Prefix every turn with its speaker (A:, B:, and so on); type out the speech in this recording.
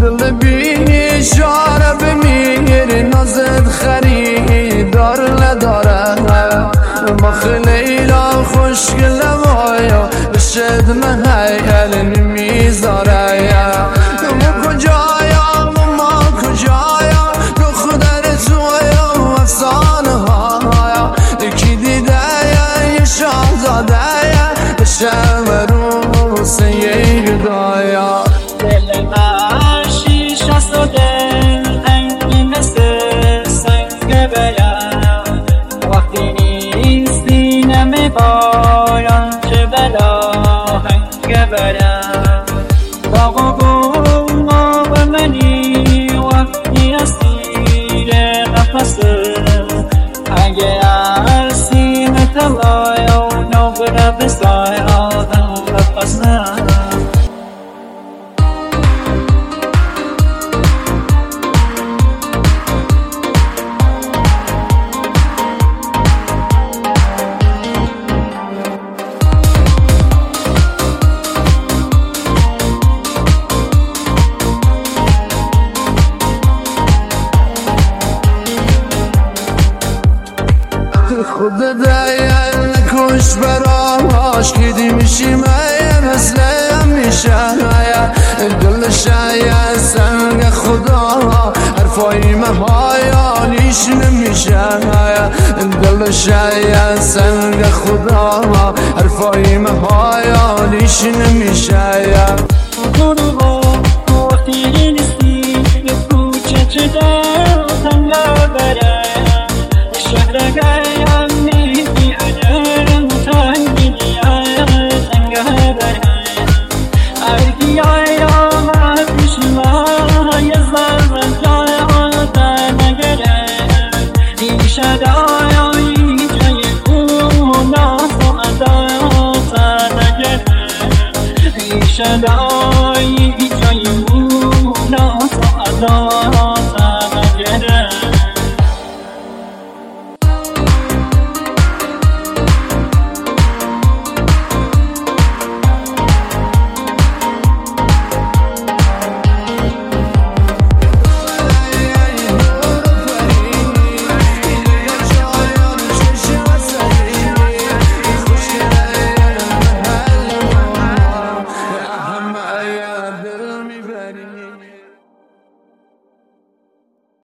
A: دل بی شاره بمیر نازد خریدار نداره مخ لیلا خوشگل وایا بشد محیل نمیذاره ما کجایا ما کجایا دختر تویا و افسانه هایا یکی دیده یه شاهزاده بشه روس یک دایا
B: دل من شیشه شده رنگی مثل سنگ بیان وقتی نیستی نمیبایم چه بلا هنگ برم باغ و گونا به منی وقتی اسیر نفسم اگه از سینه تلای و نبره بسای آدم نفسم
A: خود دیل کش براش کدی میشیم مثل میشه دلش سنگ خدا حرفای مهایانیش نمیشه دلش سنگ خدا حرفای مهایانیش نمیشه
B: وقتی نیستی به کوچه چه در تنگا برم شهر گایم نیستی اجرم تنگی دیا تنگا برم ارگی آیا ما پیشما یه زرم جای آتا نگرم این شدایی جای اونا سعدا آتا نگرم این شدایی جای اونا سعدا آتا نگرم
A: دل میبری